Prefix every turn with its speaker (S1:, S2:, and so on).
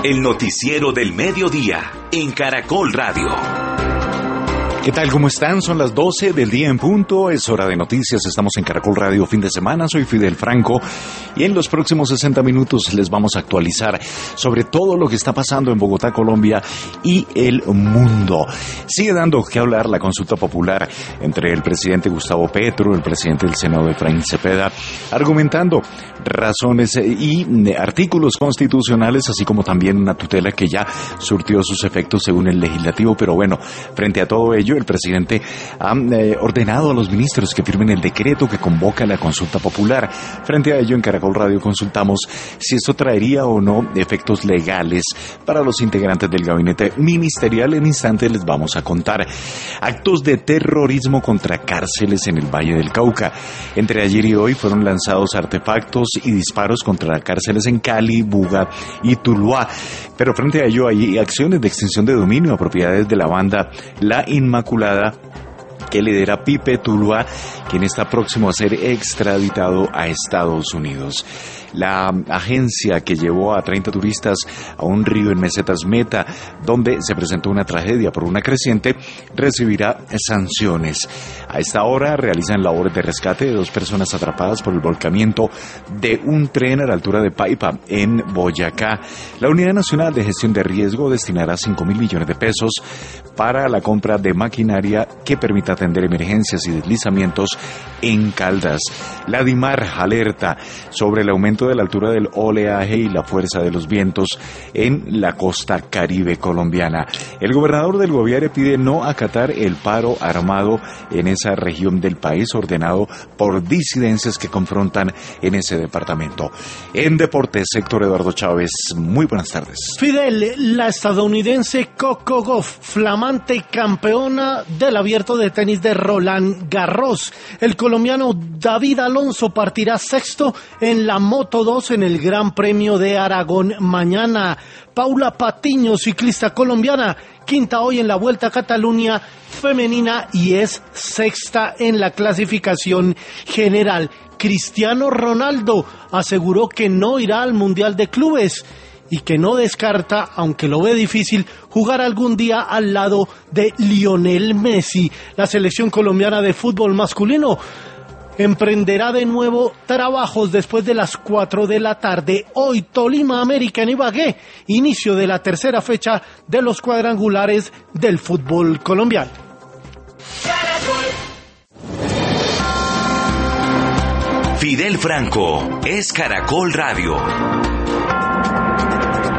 S1: El noticiero del mediodía en Caracol Radio.
S2: ¿Qué tal? ¿Cómo están? Son las 12 del día en punto, es hora de noticias, estamos en Caracol Radio fin de semana, soy Fidel Franco y en los próximos 60 minutos les vamos a actualizar sobre todo lo que está pasando en Bogotá, Colombia y el mundo. Sigue dando que hablar la consulta popular entre el presidente Gustavo Petro, el presidente del Senado Efraín Cepeda, argumentando razones y artículos constitucionales, así como también una tutela que ya surtió sus efectos según el legislativo, pero bueno, frente a todo ello, el presidente ha ordenado a los ministros que firmen el decreto que convoca la consulta popular. Frente a ello, en Caracol Radio consultamos si esto traería o no efectos legales para los integrantes del gabinete ministerial. En instantes les vamos a contar actos de terrorismo contra cárceles en el Valle del Cauca. Entre ayer y hoy fueron lanzados artefactos y disparos contra cárceles en Cali, Buga y Tuluá. Pero frente a ello hay acciones de extinción de dominio a propiedades de la banda La Inmaculada, que lidera Pipe Tuluá, quien está próximo a ser extraditado a Estados Unidos. La agencia que llevó a 30 turistas a un río en Mesetas Meta, donde se presentó una tragedia por una creciente, recibirá sanciones. A esta hora realizan labores de rescate de 2 personas atrapadas por el volcamiento de un tren a la altura de Paipa, en Boyacá. La Unidad Nacional de Gestión de Riesgo destinará 5.000 millones de pesos para la compra de maquinaria que permita atender emergencias y deslizamientos en Caldas. La DIMAR alerta sobre el aumento de la altura del oleaje y la fuerza de los vientos en la costa caribe colombiana. El gobernador del Guaviare pide no acatar el paro armado en esa región del país, ordenado por disidencias que confrontan en ese departamento. En deportes, Héctor Eduardo Chávez, muy buenas tardes.
S3: Fidel, la estadounidense Coco Gauff, flamante campeona del abierto de tenis de Roland Garros. El colombiano David Alonso partirá sexto en la Moto 2 en el Gran Premio de Aragón mañana. Paula Patiño, ciclista colombiana, quinta hoy en la Vuelta a Cataluña femenina y es sexta en la clasificación general. Cristiano Ronaldo aseguró que no irá al Mundial de Clubes y que no descarta, aunque lo ve difícil, jugar algún día al lado de Lionel Messi. La selección colombiana de fútbol masculino emprenderá de nuevo trabajos después de las 4 de la tarde. Hoy Tolima América en Ibagué, inicio de la tercera fecha de los cuadrangulares del fútbol colombiano.
S1: Fidel Franco es Caracol Radio.